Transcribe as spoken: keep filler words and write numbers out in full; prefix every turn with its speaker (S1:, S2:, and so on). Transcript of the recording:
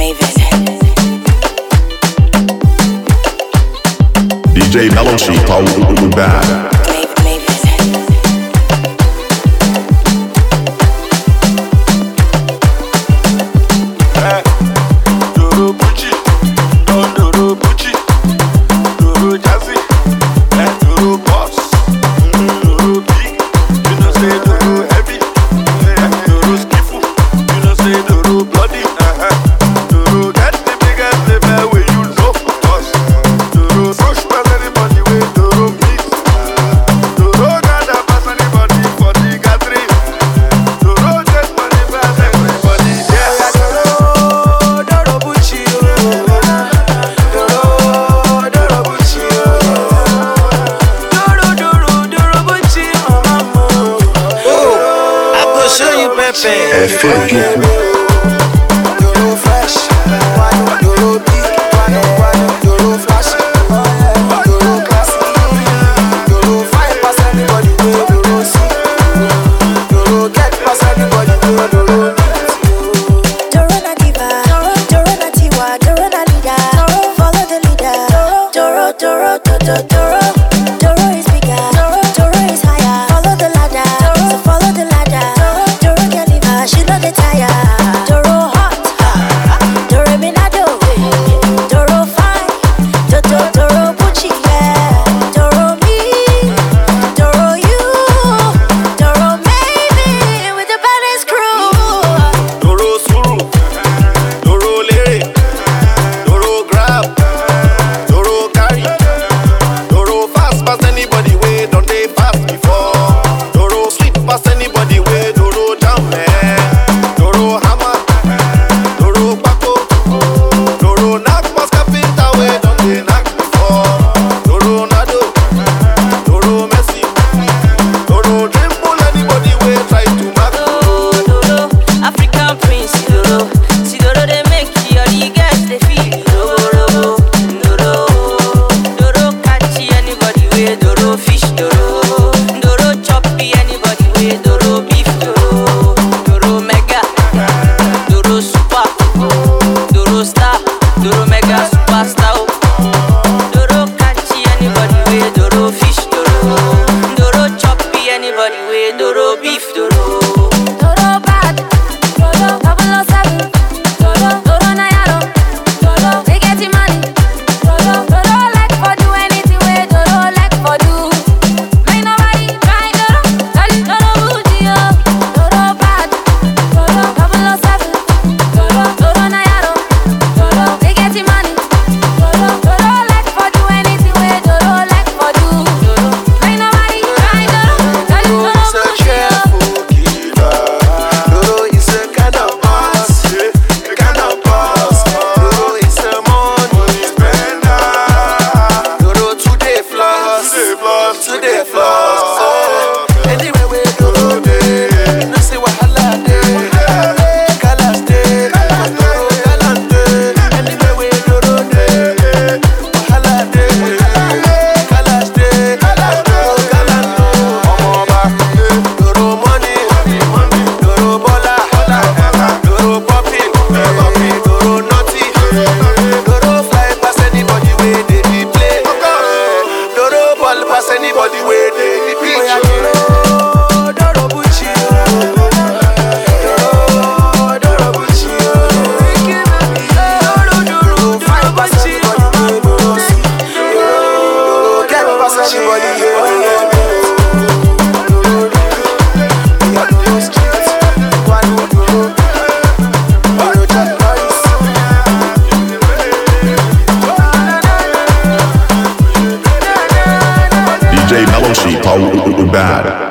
S1: D J Mellow Sheep, oh, bad.
S2: É funk. Doro fresh, Doro big, Doro flash, Doro classy, Doro fine pass anybody way, Doro see, Doro get pass anybody way, Doro beat.
S3: Doro na diva, Doro, Doro na tiwa, Doro na leader, Doro follow the leader, Doro, Doro, Doro, Doro, Doro, Doro is bigger, Doro, Doro is higher, follow the ladder, Doro, so follow the ladder, Doro, Doro get liver, she know the tire, Doro hot, Doro minado, Doro fine, Doro, Doro Gucci, yeah, Doro me, Doro you, Doro maybe with the baddest crew.
S4: Doro suru, Doro lere, Doro grab, Doro carry, Doro fast pass anybody way, don't they fast before. Doro sweet pass anybody way, Doro down man, Doro hammer, Doro paco, Doro knock pass carpenter way, don't they knock before. Doro nado, Doro Messi, Doro dribble anybody way, try to mark.
S5: Doro, African prince, Doro. See Doro they make you all the girls they feel you. Doro, Doro, Doro catch anybody way, Doro fish, Doro, Doro choppy anybody way, Doro beef, Doro, Doro mega, Doro super, Doro star, Doro mega superstar. Doro catch anybody way, Doro fish, Doro, Doro choppy anybody way, Doro beef, Doro.
S3: Doro bad, Doro double oh seven, Doro Doro na yaro, Doro they get the money, Doro Doro like for do anything way, Doro like for do. Make nobody try Doro, Doro Doro bougie oh. Doro bad, Doro double oh seven, Doro Doro na yaro, Doro they get the money, Doro Doro like for do anything way, Doro like for do. Doro make nobody try Doro, Doro Doro
S4: Doro is a
S3: bougie oh.
S4: careful killer. Doro is a kind of boss, a kind of boss. Doro is a money spender. Doro today floss, today floss. Anywhere we Doro dey, you know say wahala dey. Colors dey, Doro gallant dey. Anywhere we Doro dey, wahala dey. Colors dey, Doro gallant dey. Omo ba, Doro money, Doro bola, Doro popping, Doro naughty, Doro fly pass anybody way they dey play. Doro ball pass anybody way they dey pitch. Doro, Doro Gucci, Doro, Doro Gucci, Doro, Doro fine pass anybody way Doro see. Doro get pass anybody way Doro beat. Doro street, one Doro, Doro Jack Paris.
S1: D J Mellow Sheep, oh, bad.